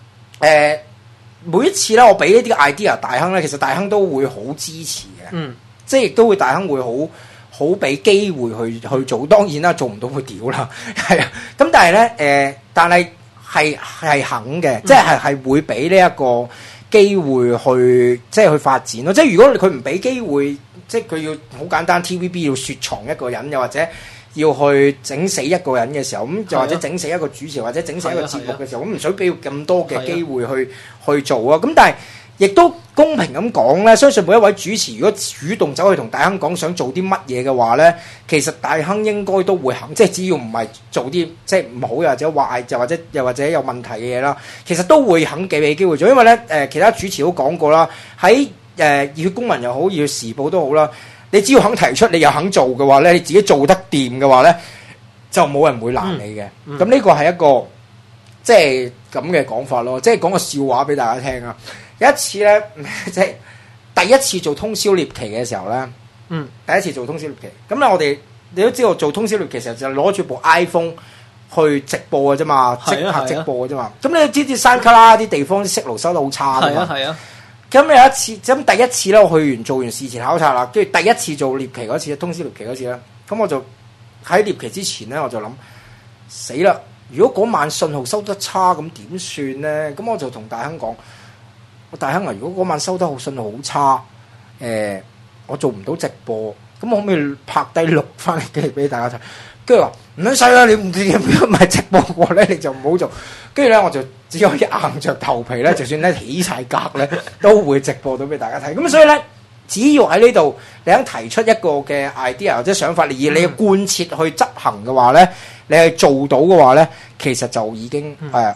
每一次咧我俾呢啲 idea 大亨咧，其實大亨都會好支持嘅，即係亦都會大亨會好俾機會去做，當然啦，做唔到會屌啦，係啊。咁但係咧，但係肯嘅，即係會俾呢一個機會去，即係去發展咯。即係如果佢唔俾機會，即係佢要好簡單 TVB 要雪藏一個人，又或者要去整死一個人嘅時候，咁又或者整死一個主持，或者整死一個節目嘅時候，咁唔想俾咁多嘅機會去做啊。咁但係亦都公平咁講咧，相信每一位主持如果主動走去同大亨講想做啲乜嘢嘅話咧，其實大亨應該都會肯，即係只要唔係做啲即係唔好又或者壞，又或者有問題嘅嘢啦，其實都會肯俾機會做。因為咧其他主持都講過啦，喺熱血公民又好，熱血時報都好啦，你只要肯提出，你又肯做嘅話咧，你自己做得掂嘅話咧，就冇人會攔你嘅。咁呢個係一個即係咁嘅講法咯，即係講個笑話俾大家聽啊！有一次咧，即係第一次做通宵獵奇嘅時候咧，第一次做通宵獵奇，咁咧我哋你都知道做通宵獵奇時候就攞住部 iPhone 去直播嘅啫嘛，即刻直播嘅啫嘛。咁你知山卡拉啲地方啲息路收得好差㗎嘛。咁有一次，咁第一次咧，我做完事前考察啦，跟住第一次做獵奇嗰次，通宵獵奇嗰次咧，咁我就喺獵奇之前咧，我就諗死啦！如果嗰晚信號收得差，咁點算咧？咁我就同大亨講。大亨啊，如果嗰晚收得好信號好差，我做唔到直播，咁我可唔可以拍低錄翻嚟俾大家睇？跟住話唔使啦，你唔係直播過咧，你就唔好做。跟住咧，我就只可以硬着頭皮咧，就算咧起晒格咧，都會直播到俾大家睇。咁所以咧，只要喺呢度你肯提出一個嘅 idea 或者想法，而你要貫徹去執行嘅話咧，你係做到嘅話咧，其實就已經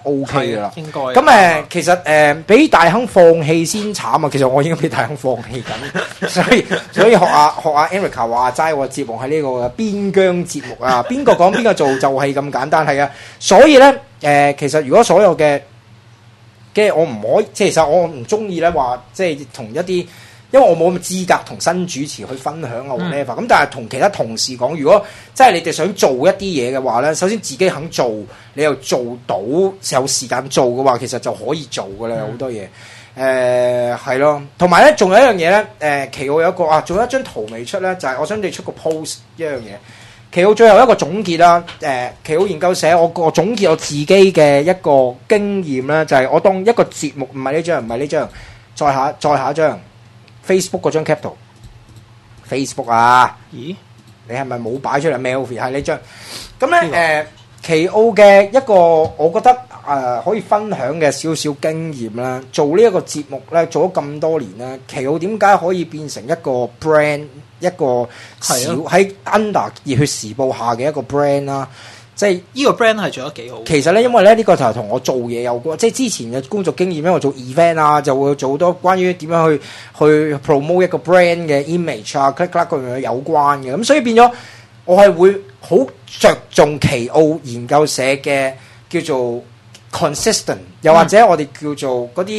OK 噶啦。應該咁其實俾大亨放棄先慘啊！其實我已經俾大亨放棄緊，所以學下 Erica 話齋，我節目喺呢個邊疆節目啊，邊個講邊個做就係咁簡單係啊。所以咧其實如果所有嘅我唔可以，其實我唔中意咧話即係同一啲。因為我冇咁嘅資格同新主持去分享啊 whatever，咁但係同其他同事講，如果即係你哋想做一啲嘢嘅話咧，首先自己肯做，你又做到有時間做嘅話，其實就可以做㗎啦，好多嘢。係咯，同埋咧，仲有一樣嘢咧，奇奧有一個仲有一張圖未出咧，就係我想你出個 post 一樣嘢。奇奧最後一個總結啦，奇奧研究社我總結我自己嘅一個經驗咧，就係我當一個節目，唔係呢張，再下一張。Facebook 嗰張 cap 圖 ，Facebook 啊？咦？你係咪冇擺出嚟 Melvin 係呢張？咁咧奇奧嘅一個，我覺得可以分享嘅少少經驗啦。做呢一個節目咧，做咗咁多年啦，奇奧點解可以變成一個 brand， 一個小喺 under 熱血時報下嘅一個 brand 啦？即係呢個 brand 係做得幾好。其實咧，因為咧呢個就係同我做嘢有關，即係之前嘅工作經驗，因為我做 event 啊，就會做好多關於點樣去 promote 一個 brand 嘅 image 啊 click 嗰樣嘢有關嘅。咁所以變咗，我係會好着重奇奧研究社嘅叫做 consistent，又或者我哋叫做嗰啲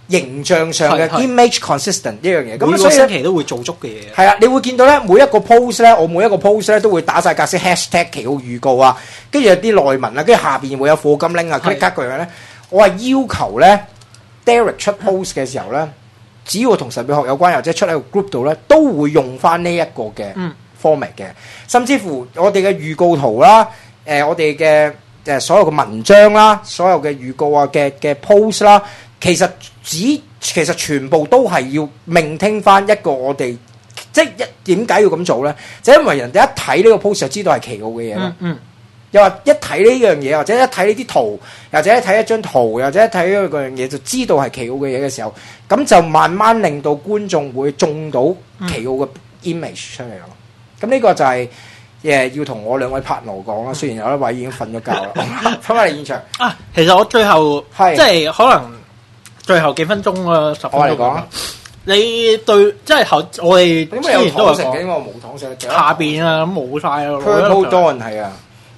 形象上嘅係 image consistent 呢樣嘢。咁每個所以星期都會做足嘅嘢。 係啊，你會見到咧每一個 post 咧，我每一個 post 咧都會打晒格式 hashtag 奇奧預告啊，跟住有啲內文啊，跟住下邊會有課金 link 啊， 係 click 嗰樣咧，我係要求咧 Derek 出 post 嘅時候咧，只要同神秘學有關，或者出喺個 group 度咧，都會用翻呢一個嘅 format 嘅，甚至乎我哋嘅預告圖啦，我哋嘅所有嘅文章啦，所有嘅預告啊嘅 post 啦，其實全部都係要命聽翻一個我哋，即係點解要咁做咧？就因為人哋一睇呢個 post 就知道係奇奧嘅嘢啦。又話一睇呢樣嘢，或者一睇呢啲圖，或者一睇一張圖，或者一睇嗰樣嘢，就知道係奇奧嘅嘢嘅時候，咁就慢慢令到觀眾會中到奇奧嘅 image 出嚟咯。咁呢個就係要同我兩位 partner 講啦。雖然有一位已經瞓咗覺啦，翻返嚟現場啊，其實我最後係即係可能最後幾分鐘啦，10分鐘我嚟講啊， 你對即係我哋點解有之前都有糖食嘅？因講為我冇糖食， 下邊啊咁冇晒啦。 Purple Dawn 係啊。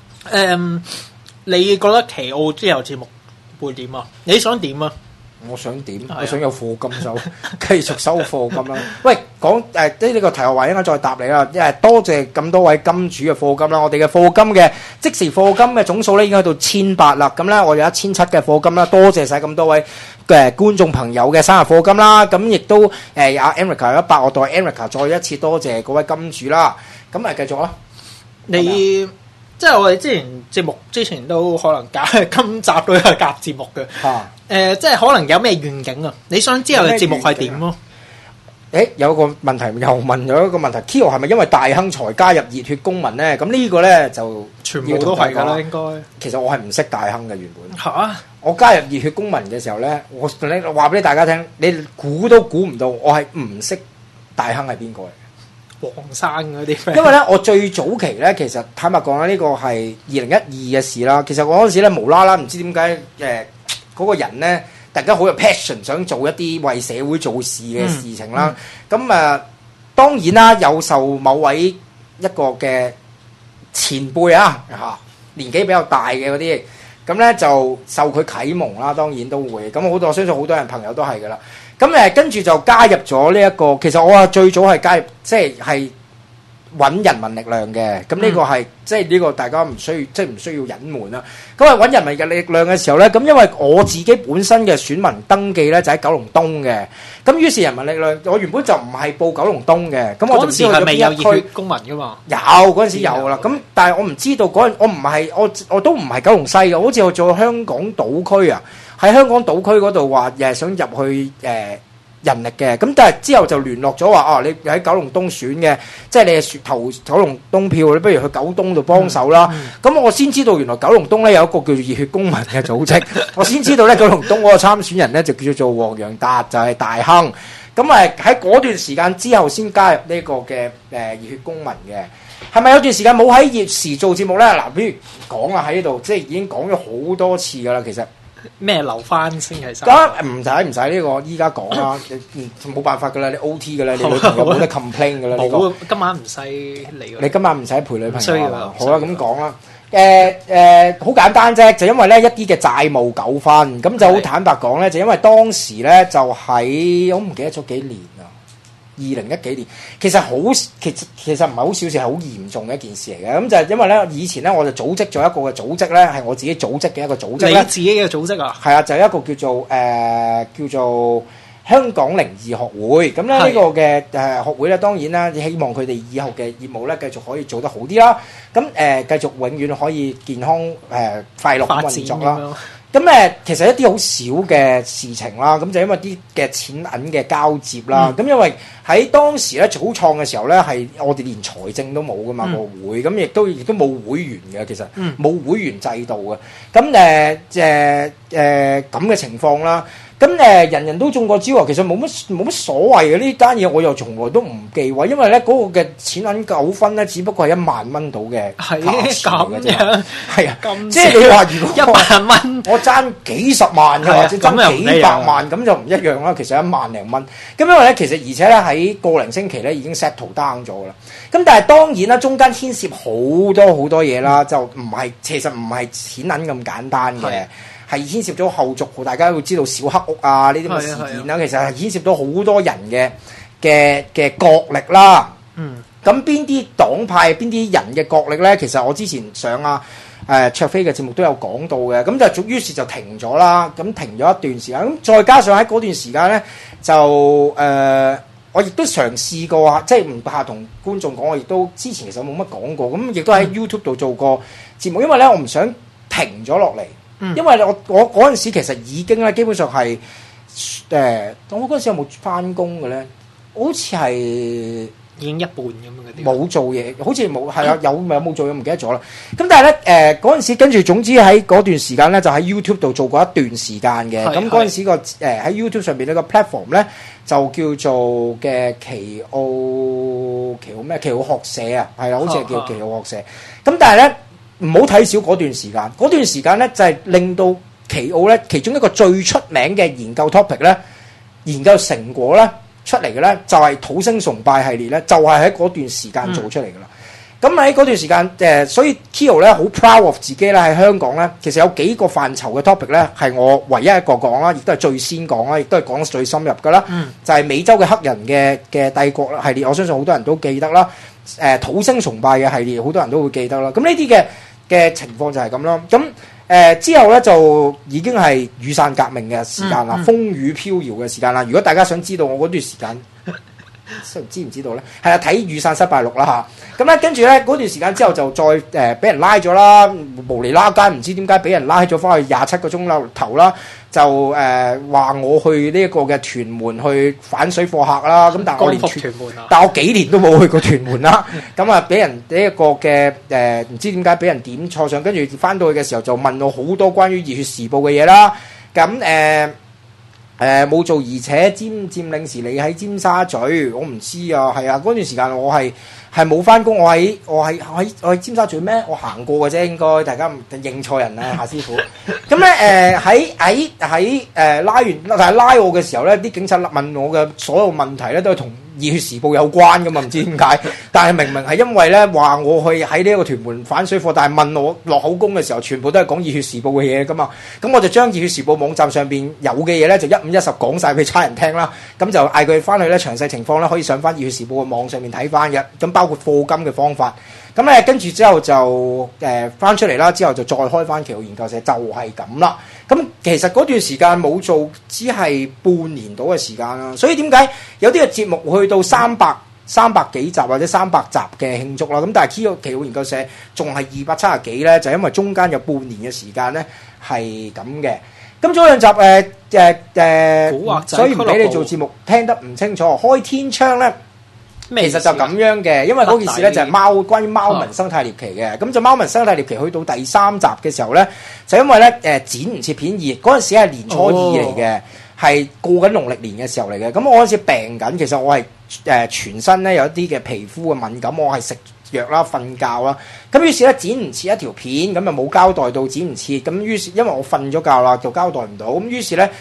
你覺得奇奧之後節目會點啊？你想點啊？ 我想點？ 啊我想有課金收，繼續收課金啦。喂，講呢個題外話，應該再答你啦。因為多謝咁多位金主嘅課金啦，我哋嘅課金嘅即時課金嘅總數咧已經去到1800啦。咁咧我有1700嘅課金啦，多謝晒咁多位嘅觀眾朋友嘅生日課金啦。咁亦都阿 Erica 有100，我代 Erica 再一次多謝嗰位金主啦。咁繼續啦， 你即係我哋之前節目之前都可能今集都有夾節目嘅。即係可能有咩願景啊？你想之後嘅節目係點咯？ 有個問題又問咗一個問題 ，Kyo 係咪因為大亨才加入熱血公民咧？咁呢個咧就全部都係㗎啦，應該。 其實我係唔識大亨嘅原本。 嚇！ 我加入熱血公民嘅時候咧，我話俾大家聽，你估都估唔到，我係唔識大亨係邊個嚟。 黃生嗰啲， 因為咧，我最早期咧，其實坦白講啦，呢個係2012嘅事啦。其實我嗰陣時咧，無啦啦唔知點解嗰個人咧，突然間好有 passion，想做一啲為社會做事嘅事情啦。咁當然啦，有受某位一個嘅前輩年紀比較大嘅嗰啲，咁咧就受佢啟蒙啦。當然都會咁好多，我相信好多人朋友都係噶啦。咁跟住就加入咗呢一個，其實我最早係加入，即係揾人民力量嘅。咁呢個係即係呢個大家唔需要隱瞞啦。咁揾人民嘅力量嘅時候咧，咁因為我自己本身嘅選民登記咧就喺九龍東嘅，咁於是人民力量我原本就唔係報九龍東嘅，咁我就唔知嗰陣時係咪有熱熱血公民噶嘛？ 有嗰陣時有啦，咁但係我唔知道嗰陣我唔係我都唔係九龍西嘅，好似我做香港島區啊。喺香港島區嗰度話誒想入去人力嘅，咁但係之後就聯絡咗話你喺九龍東選嘅，即係你係投九龍東票，你不如去九東度幫手啦。咁我先知道原來九龍東咧有一個叫做熱血公民嘅組織，我先知道咧九龍東嗰個參選人咧就叫做黃洋達，就係大亨。咁喺嗰段時間之後先加入呢個嘅熱血公民嘅。係咪有段時間冇喺熱時做節目咧？嗱，比如講啊喺呢度，即係已經講咗好多次噶啦，其實。 咩留翻星期三？ 咁唔使呢個依家講啦，你冇辦法噶啦，你 OT 噶啦，你女朋友冇得 complain 噶啦。 冇，今晚唔使嚟。 你今晚唔使陪女朋友。 需要啦。 好啦，咁講啦。好簡單啫，就因為咧一啲嘅債務糾紛，咁就好坦白講咧，就因為當時咧就喺我唔記得咗幾年啦，2010幾年，其實唔係好小事，係好嚴重嘅一件事嚟嘅。咁就係因為咧，以前咧我就組織咗一個嘅組織咧，係我自己組織嘅一個組織咧。 你自己嘅組織啊？ 係啊，就係一個叫做香港靈異學會。咁咧呢個嘅學會咧，當然啦，希望佢哋以後嘅業務咧繼續可以做得好啲啦。咁繼續永遠可以健康快樂運作啦。咁其實一啲好少嘅事情啦，咁就因為啲嘅錢銀嘅交接啦，咁因為喺當時咧草創嘅時候咧，係我哋連財政都冇噶嘛個會，咁亦都冇會員嘅，其實冇會員制度嘅，咁咁嘅情況啦。咁人人都中過招啊，其實冇乜所謂嘅呢單嘢，我又從來都唔忌諱，因為咧嗰個嘅錢銀糾紛咧，只不過係1萬蚊到嘅價錢嘅啫。係啊，即係你話如果 1萬蚊， 我爭幾十萬嘅或者爭幾百萬，咁就唔一樣啦。其實1萬零蚊，咁因為咧其實而且咧喺個零星期咧已經 settle down 咗啦。咁但係當然啦，中間牽涉好多嘢啦，就其實唔係錢銀咁簡單嘅。 係牽涉咗後續，大家會知道小黑屋啊呢啲咁嘅事件啦，其實係牽涉到好多人嘅角力啦。咁邊啲黨派、邊啲人嘅角力咧？其實我之前上卓飛嘅節目都有講到嘅，咁就於是就停咗啦。咁停咗一段時間，咁再加上喺嗰段時間咧，就我亦都嘗試過啊，即係唔怕同觀眾講，我亦都之前其實冇乜講過，咁亦都喺 YouTube 度做過節目，因為咧我唔想停咗落嚟，因為我嗰陣時其實已經咧基本上係我嗰陣時有冇翻工嘅咧？好似係已經一半咁樣嘅， 冇做嘢，好似冇係啊，有冇做嘢唔記得咗啦。咁但係咧嗰陣時，跟住總之喺嗰段時間咧，就喺 YouTube 度做過一段時間嘅。咁嗰陣時個喺 YouTube 上邊呢個 platform 咧就叫做嘅奇奧學社啊，係啦，好似係叫奇奧學社。咁但係咧唔好睇少嗰段時間，嗰段時間咧就係令到奇奧咧其中一個最出名嘅研究 topic 咧，研究成果咧。出嚟嘅咧就係土星崇拜系列咧，就係喺嗰段時間做出嚟噶啦。咁喺嗰段時間所以 Kyo 咧好 proud of 自己咧喺香港咧，其實有幾個範疇嘅 topic 咧係我唯一一個講啦，亦都係最先講啦，亦都係講得最深入噶啦。就係美洲嘅黑人嘅帝國系列，我相信好多人都記得啦。土星崇拜嘅系列，好多人都會記得啦。咁呢啲嘅情況就係咁咯。咁之後咧就已經係雨傘革命嘅時間啦，風雨飄搖嘅時間啦。如果大家想知道我嗰段時間，知唔知道咧？係啊，睇雨傘失敗錄啦嚇。咁咧跟住咧嗰段時間之後就再俾人拉咗啦，無厘啦間唔知點解俾人拉咗翻去27個鐘頭啦。就話我去呢一個嘅屯門去反水貨客啦。咁但係我連屯門啊， 但我幾年都冇去過屯門啦。咁啊俾人呢一個嘅唔知點解俾人點錯上，跟住翻到去嘅時候就問我好多關於熱血時報嘅嘢啦。咁冇做，而且佔領時你喺尖沙咀，我唔知啊。係啊，嗰段時間我係冇翻工，我喺尖沙咀咩？我行過嘅啫，應該大家唔認錯人啊，夏師傅。咁咧喺拉完，但係拉我嘅時候咧，啲警察問我嘅所有問題咧，都係同熱血時報有關噶嘛，唔知點解。但係明明係因為咧話我去喺呢一個屯門反水貨，但係問我落口供嘅時候，全部都係講熱血時報嘅嘢噶嘛。咁我就將熱血時報網站上邊有嘅嘢咧，就一五一十講晒俾差人聽啦。咁就嗌佢翻去咧，詳細情況咧可以上翻熱血時報嘅網上面睇翻嘅。咁包括課金嘅方法。咁咧跟住之後就翻出嚟啦，之後就再開翻奇奧研究社，就係咁啦。咁其實嗰段時間冇做，只係半年到嘅時間啦。所以點解有啲嘅節目去到300幾集或者300集嘅慶祝啦？咁但係奇奧研究社仲係270幾咧，就因為中間有半年嘅時間咧係咁嘅。咁早兩集所以唔俾你做節目，聽得唔清楚。開天窗咧。其實就咁樣嘅，因為嗰件事咧就係關於貓文生態獵奇嘅。咁就貓文生態獵奇去到第3集嘅時候咧，就因為咧剪唔切片熱，嗰陣時係年初2嚟嘅，係過緊農曆年嘅時候嚟嘅。咁我嗰陣時病緊，其實我係全身咧有一啲嘅皮膚嘅敏感，我係食藥啦、瞓覺啦。咁於是咧剪唔切一條片，咁就冇交代到剪唔切。咁於是因為我瞓咗覺啦，就交代唔到。咁於是咧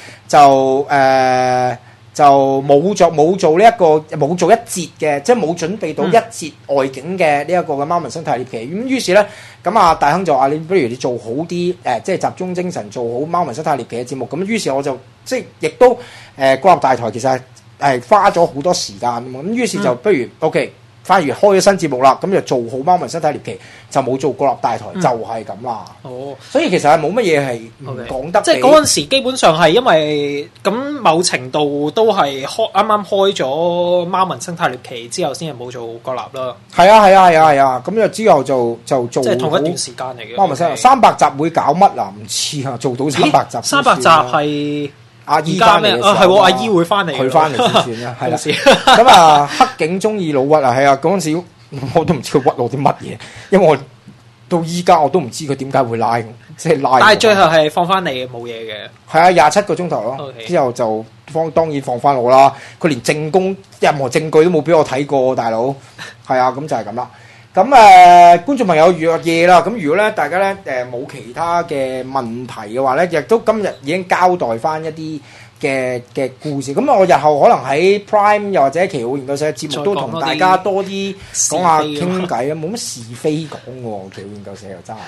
就冇做呢一個冇做一節嘅，即係冇準備到一節外景嘅呢一個嘅貓文生態獵奇。咁於是咧，咁啊大亨就話：你不如你做好啲即係集中精神做好貓文生態獵奇嘅節目。咁於是我就即係亦都國立大台其實係花咗好多時間咁。於是就不如 OK。反而開咗新節目啦，咁就做好貓文生態獵奇，就冇做國立大台，就係咁啦。 哦， 所以其實係冇乜嘢係唔講得。 即係嗰陣時基本上係因為咁某程度都係啱啱開咗貓文生態獵奇之後，先係冇做國立啦。係啊，咁就之後就做。即係同一段時間嚟嘅。 貓文生300集會搞乜啊？唔知啊，做到300集。 300集係。阿姨翻嚟嘅時候，係阿姨會翻嚟， 佢翻嚟先算啦，係啦。咁啊，黑警中意老屈啊，係啊，嗰陣時我都唔知佢屈我啲乜嘢，因為我到依家我都唔知佢點解會拉，即係拉。但係最後係放翻嚟嘅，冇嘢嘅。係啊，27個鐘頭咯，之後就當然放翻我啦。佢連證供任何證據都冇俾我睇過，大佬。係啊，咁就係咁啦。咁觀眾朋友預約嘢啦，咁如果咧大家咧冇其他嘅問題嘅話咧，亦都今日已經交代翻一啲嘅故事。咁我日後可能喺 Prime 又或者奇奧研究社嘅節目都同大家多啲講下傾偈啊，冇乜是非講喎。奇奧研究社又真係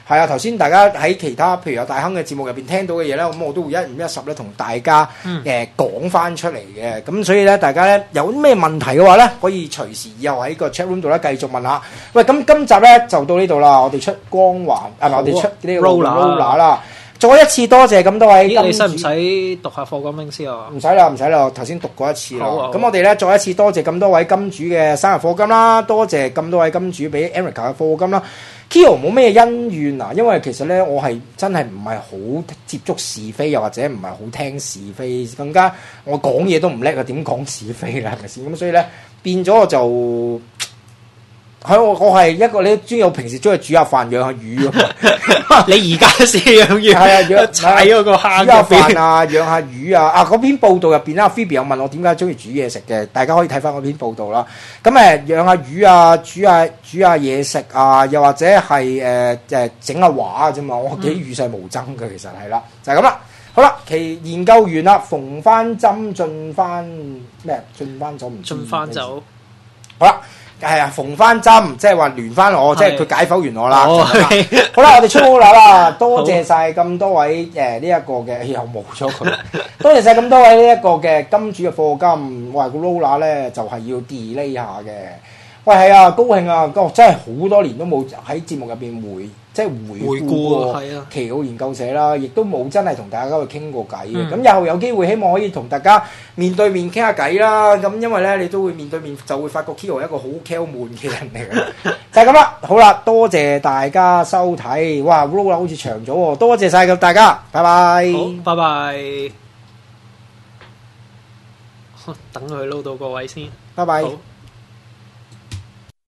係啊，頭先大家喺其他譬如有大亨嘅節目入邊聽到嘅嘢咧，咁我都會一五一十咧同大家講翻出嚟嘅。咁所以咧，大家咧有啲咩問題嘅話咧，可以隨時以後喺個 chat room 度咧繼續問下。喂，咁今集咧就到呢度啦，我哋出光環係咪？我哋出呢個 roller 啦。再一次多謝咁多位金主。 你使唔使讀下課金兵先啊？ 唔使啦，唔使啦，頭先讀過一次啦。咁我哋咧再一次多謝咁多位金主嘅生日課金啦，多謝咁多位金主俾 Erica 嘅課金啦。Kyo 冇咩恩怨啊，因為其實咧我係真係唔係好接觸是非，又或者唔係好聽是非，更加我講嘢都唔叻啊，點講是非啦，係咪先？咁所以咧變咗我就。我係一個你中意，我平時中意煮下飯養下魚啊！ 你而家先養魚， 係啊，養踩嗰個坑煮下飯啊，養下魚啊！啊嗰篇報道入邊啦，Phoebe 有問我點解中意煮嘢食嘅，大家可以睇翻嗰篇報道啦。咁養下魚啊，煮下嘢食啊，又或者係整下畫啫嘛，我幾與世無爭嘅，其實係啦，就係咁啦。好啦，其研究完啦，縫翻針進翻咩？進翻走唔進翻走。 好啦。係啊，縫翻針，即係話聯翻我，即係佢解剖完我啦。好啦，我哋出好啦，多謝晒咁多位呢一個嘅又冇咗佢，多謝晒咁多位呢一個嘅金主嘅課金。我話個 Roller 咧就係要 delay 下嘅。喂，係啊，高興啊！真係好多年都冇喺節目入邊回顧過奇奧研究社啦，亦都冇真係同大家去傾過偈嘅。咁日後有機會，希望可以同大家面對面傾下偈啦。咁因為咧，你都會面對面就會發覺 Kyo 係一個好 care 悶嘅人嚟嘅，就係咁啦。好啦，多謝大家收睇。哇 ，Roller 好似長咗喎，多謝晒咁大家，拜拜。 好，拜拜。等佢撈到個位先。 拜拜。 好。